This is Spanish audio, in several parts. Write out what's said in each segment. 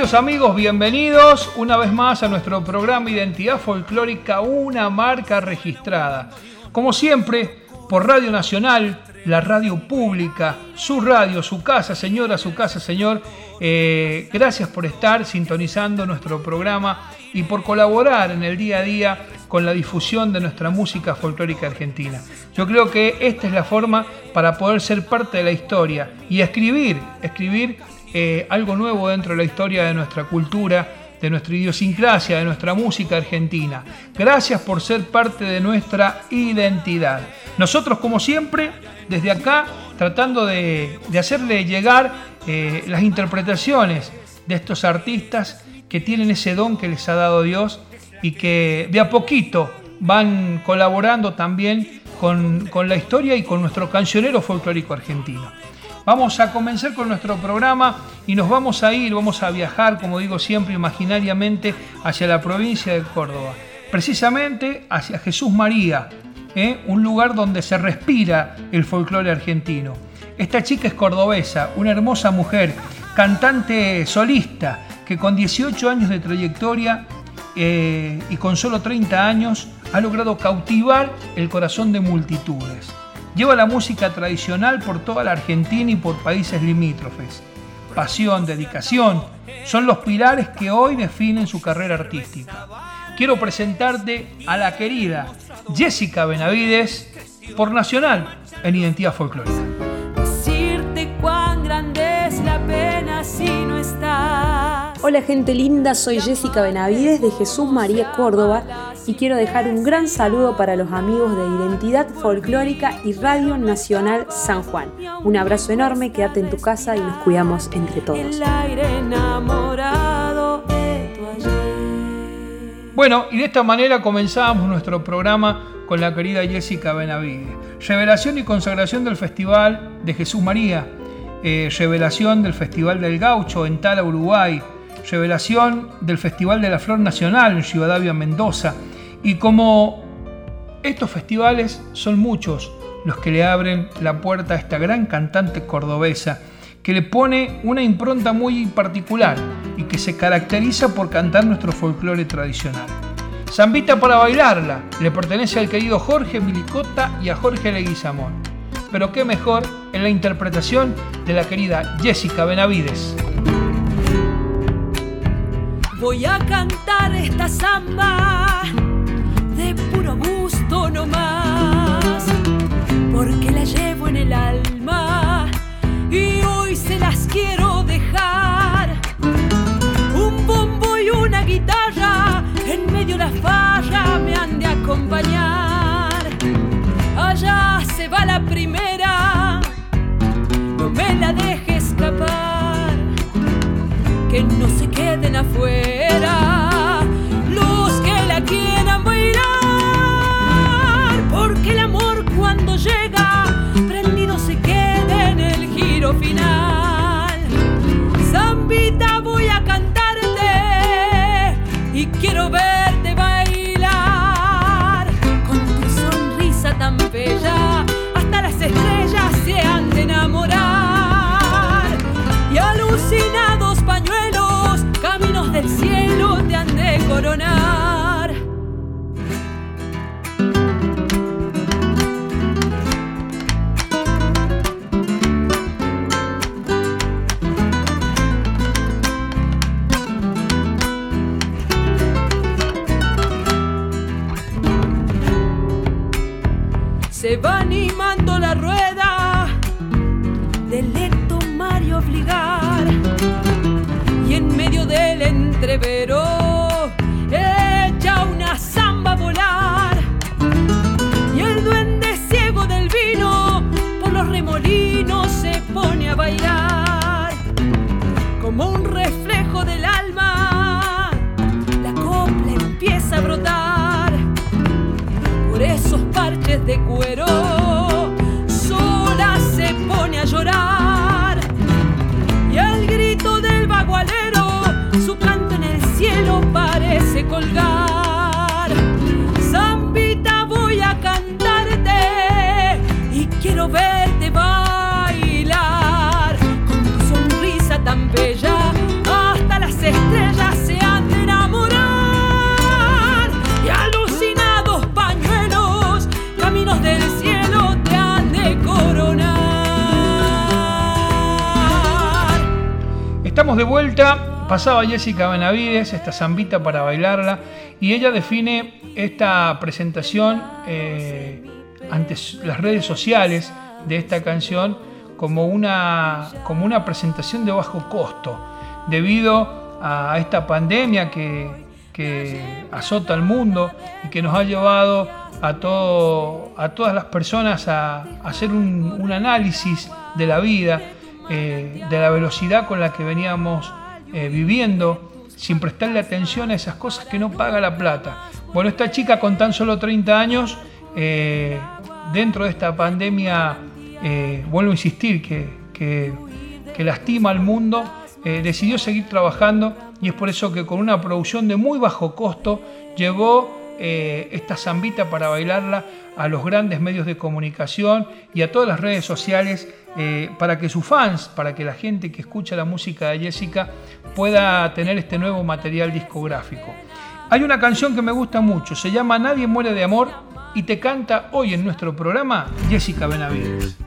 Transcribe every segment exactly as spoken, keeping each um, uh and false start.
Queridos amigos, bienvenidos una vez más a nuestro programa Identidad Folclórica, una marca registrada. Como siempre, por Radio Nacional, la radio pública, su radio, su casa, señora, su casa, señor. Eh, gracias por estar sintonizando nuestro programa y por colaborar en el día a día con la difusión de nuestra música folclórica argentina. Yo creo que esta es la forma para poder ser parte de la historia y escribir, escribir eh, algo nuevo dentro de la historia de nuestra cultura, de nuestra idiosincrasia, de nuestra música argentina. Gracias por ser parte de nuestra identidad. Nosotros, como siempre, desde acá, tratando de, de hacerle llegar eh, las interpretaciones de estos artistas que tienen ese don que les ha dado Dios y que de a poquito van colaborando también con, con la historia y con nuestro cancionero folclórico argentino. Vamos a comenzar con nuestro programa y nos vamos a ir, vamos a viajar, como digo siempre, imaginariamente hacia la provincia de Córdoba. Precisamente hacia Jesús María, ¿eh? Un lugar donde se respira el folclore argentino. Esta chica es cordobesa, una hermosa mujer, cantante solista, que con dieciocho años de trayectoria eh, y con solo treinta años ha logrado cautivar el corazón de multitudes. Lleva la música tradicional por toda la Argentina y por países limítrofes. Pasión, dedicación, son los pilares que hoy definen su carrera artística. Quiero presentarte a la querida Jessica Benavides por Nacional en Identidad Folclórica. Decirte cuán grande es la pena si no estás. Hola gente linda, soy Jessica Benavides de Jesús María, Córdoba, y quiero dejar un gran saludo para los amigos de Identidad Folclórica y Radio Nacional San Juan. Un abrazo enorme, quédate en tu casa y nos cuidamos entre todos. El aire enamorado de tu ayer. Bueno, y de esta manera comenzamos nuestro programa con la querida Jessica Benavides. Revelación y consagración del Festival de Jesús María, eh, revelación del Festival del Gaucho en Tala, Uruguay, revelación del Festival de la Flor Nacional en Rivadavia, Mendoza. Y como estos festivales son muchos los que le abren la puerta a esta gran cantante cordobesa que le pone una impronta muy particular y que se caracteriza por cantar nuestro folclore tradicional. Zambita para bailarla le pertenece al querido Jorge Milicota y a Jorge Leguizamón. Pero qué mejor en la interpretación de la querida Jessica Benavides. Voy a cantar esta samba de puro gusto nomás, porque la llevo en el alma y hoy se las quiero dejar. Un bombo y una guitarra en medio de la falla me han de acompañar. Allá se va la primera, no me la deje escapar, que no se queden afuera los que la quieran bailar, porque el amor cuando llega prendido se queda en el giro final. Zambita, voy a cantarte y quiero verte bailar con tu sonrisa tan bella, hasta las estrellas se han de enamorar y alucinados pañuelos, caminos del cielo te han de coronar. Se va animando la rueda del leto Mario Obligar y en medio del entrevero echa una zamba a volar y el duende ciego del vino por los remolinos se pone a bailar como un reflejo del alma. La copla empieza a brotar por esos parches de cuero, sola se pone a llorar y al grito del bagualero su canto en el cielo parece colgar. Zambita, voy a cantarte y quiero verte bailar con tu sonrisa tan bella, hasta las estrellas Estamos de vuelta. Pasaba Jessica Benavides, esta zambita para bailarla, y ella define esta presentación eh, ante las redes sociales de esta canción como una, como una presentación de bajo costo, debido a esta pandemia que, que azota al mundo y que nos ha llevado a, todo, a todas las personas a, a hacer un, un análisis de la vida, eh, de la velocidad con la que veníamos eh, viviendo, sin prestarle atención a esas cosas que no paga la plata. Bueno, esta chica con tan solo treinta años, eh, dentro de esta pandemia, eh, vuelvo a insistir, que, que, que lastima al mundo, eh, decidió seguir trabajando, y es por eso que con una producción de muy bajo costo llevó eh, esta zambita para bailarla a los grandes medios de comunicación y a todas las redes sociales, eh, para que sus fans, para que la gente que escucha la música de Jessica pueda tener este nuevo material discográfico. Hay una canción que me gusta mucho, se llama Nadie muere de amor, y te canta hoy en nuestro programa Jessica Benavides.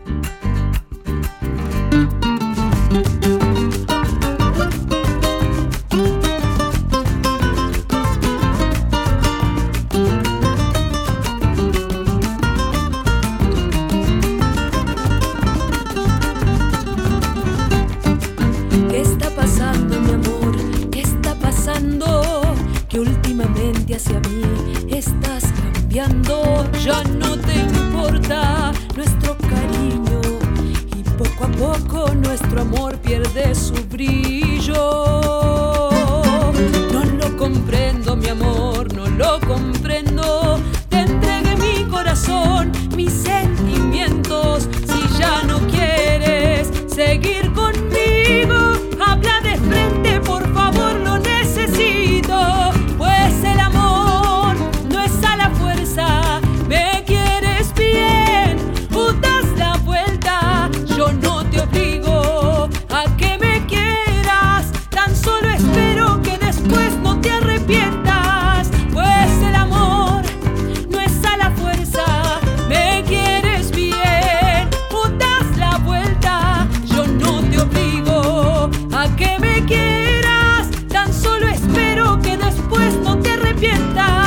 ¿Qué está pasando, mi amor? ¿Qué está pasando? Que últimamente hacia mí estás cambiando. Ya no te importa nuestro cariño y poco a poco nuestro amor pierde su brillo. No lo comprendo, mi amor, no lo comprendo. Te entregué mi corazón, mis sentimientos. Si ya no quieres seguir conmigo, habla de frente, por favor, lo necesito. Pues el amor no es a la fuerza. Me quieres bien o das la vuelta. Yo no te obligo a que me quieras, tan solo espero que después no te arrepientas. Pues el amor no es a la fuerza. Me quieres bien o das la vuelta. Yo no te obligo a que me quieras, tan solo espero que después no te arrepientas.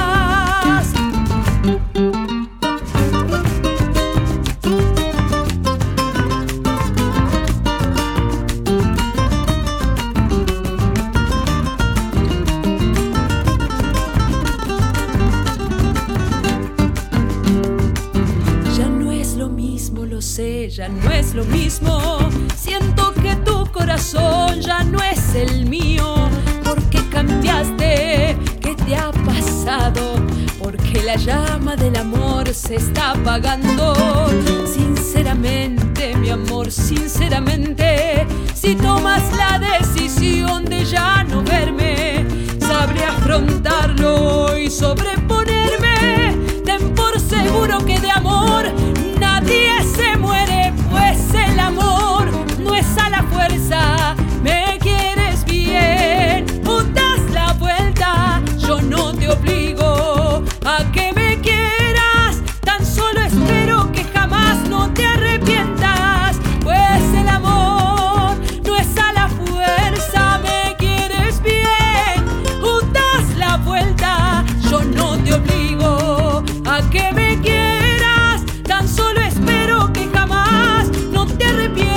Ya no es lo mismo, lo sé, ya no es lo mismo. Siento que tu corazón ya no es el mío. Porque cambiaste, ¿qué te ha pasado? Porque la llama del amor se está apagando. Sinceramente, mi amor, sinceramente, si tomas la decisión de ya no verme, sabré afrontarlo y sobreponerme. Ten por seguro que de amor nadie se muere, pues el amor no es a la fuerza. Me quieres bien o das la vuelta. Yo no te obligo a que me quieras, tan solo espero que jamás no te arrepientas. Pues el amor no es a la fuerza. Me quieres bien o das la vuelta. Yo no te obligo a que me quieras, tan solo espero que jamás no te arrepientas.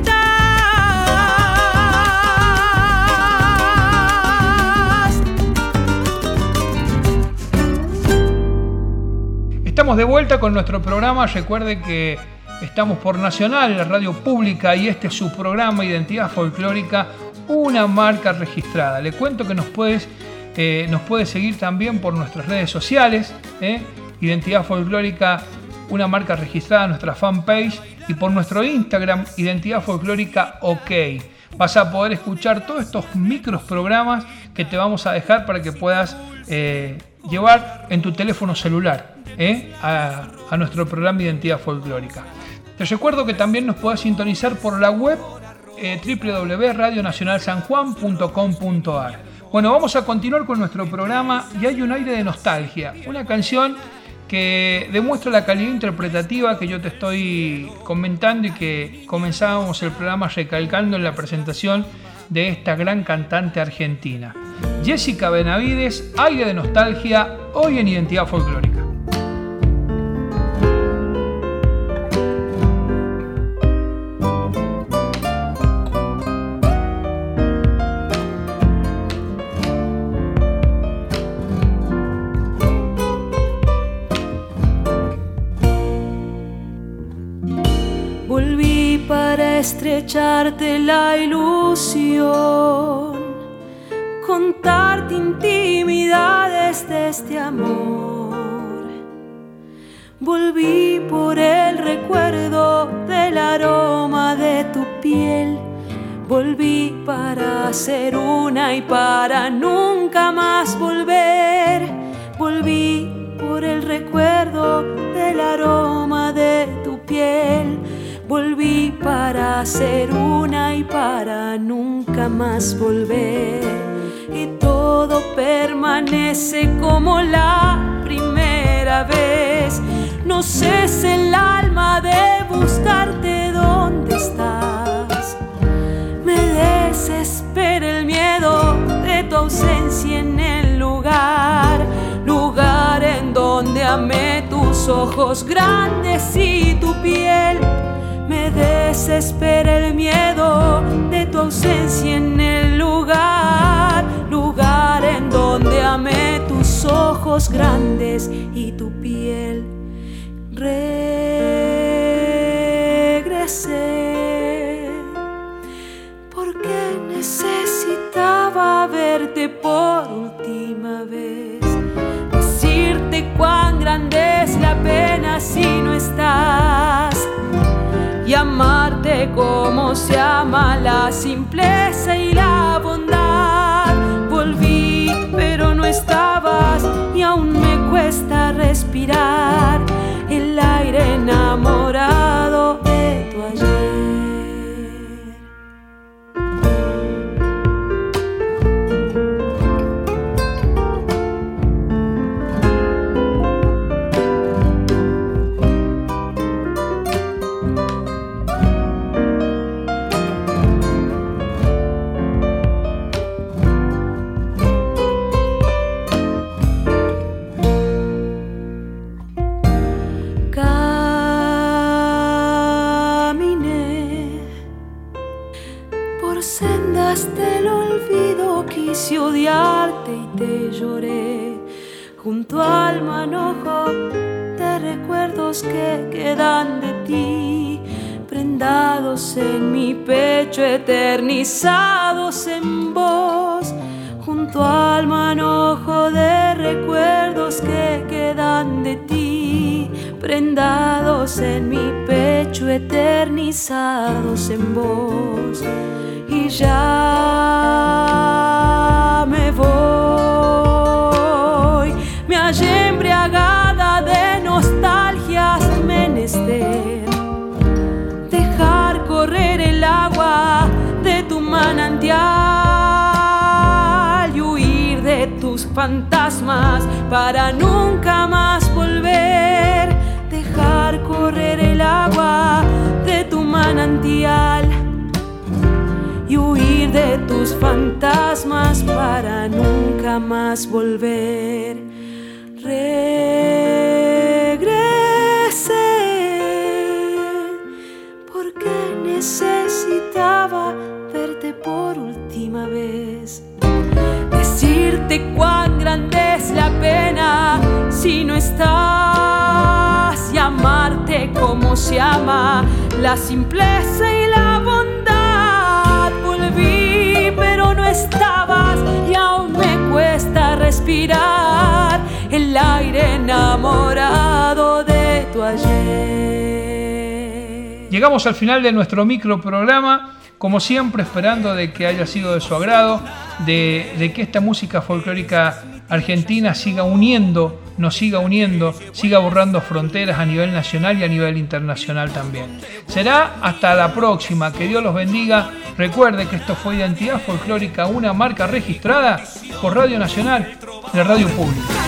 Estamos de vuelta con nuestro programa. Recuerde que estamos por Nacional, la radio pública, y este es su programa Identidad Folclórica, una marca registrada. Le cuento que nos puedes, eh, nos puedes seguir también por nuestras redes sociales, eh, Identidad Folclórica, una marca registrada, nuestra fanpage, y por nuestro Instagram, Identidad Folclórica OK. Vas a poder escuchar todos estos micros programas que te vamos a dejar para que puedas eh, llevar en tu teléfono celular eh, a, a nuestro programa Identidad Folclórica. Te recuerdo que también nos puedes sintonizar por la web eh, doble u doble u doble u punto radio nacional san juan punto com punto a r. Bueno, vamos a continuar con nuestro programa y hay un aire de nostalgia, una canción que demuestra la calidad interpretativa que yo te estoy comentando y que comenzábamos el programa recalcando en la presentación de esta gran cantante argentina. Jessica Benavides, Aire de Nostalgia, hoy en Identidad Folclórica. Volví para estrecharte la ilusión, contarte intimidades de este amor. Volví por el recuerdo del aroma de tu piel. Volví para ser una y para nunca más volver. Volví por el recuerdo del aroma de tu piel. Volví para ser una y para nunca más volver. Y todo permanece como la primera vez. No cesa el alma de buscarte donde estás. Me desespera el miedo de tu ausencia en el lugar. Lugar en donde amé tus ojos grandes y tu piel. Me desespera el miedo de tu ausencia en el lugar. Lugar en donde amé tus ojos grandes y tu piel. Regresé porque necesitaba verte por última vez. Decirte cuán grande es la pena si no estás. Y amarte como se ama la simpleza y la bondad. Volví, pero no estabas y aún me cuesta respirar el aire enamorado de tu ayer. Quise odiarte y te lloré junto al manojo de recuerdos que quedan de ti, prendados en mi pecho, eternizados en vos. Junto al manojo de recuerdos que quedan de ti, prendados en mi pecho, eternizados en vos. Y ya me voy, me hallé embriagada de nostalgias menester. Dejar correr el agua de tu manantial y huir de tus fantasmas para nunca más volver. Dejar correr el agua de tu manantial y huir de tus fantasmas para nunca más volver. Regresé porque necesitaba verte por última vez. Decirte cuán grande es la pena si no estás y amarte como se ama la simpleza y la bondad. Volví, pero no estabas y aún me cuesta respirar el aire enamorado de tu ayer. Llegamos al final de nuestro microprograma, como siempre esperando de que haya sido de su agrado, de, de que esta música folclórica argentina siga uniendo, nos siga uniendo, siga borrando fronteras a nivel nacional y a nivel internacional también. Será hasta la próxima, que Dios los bendiga. Recuerde que esto fue Identidad Folclórica, una marca registrada por Radio Nacional, la radio pública.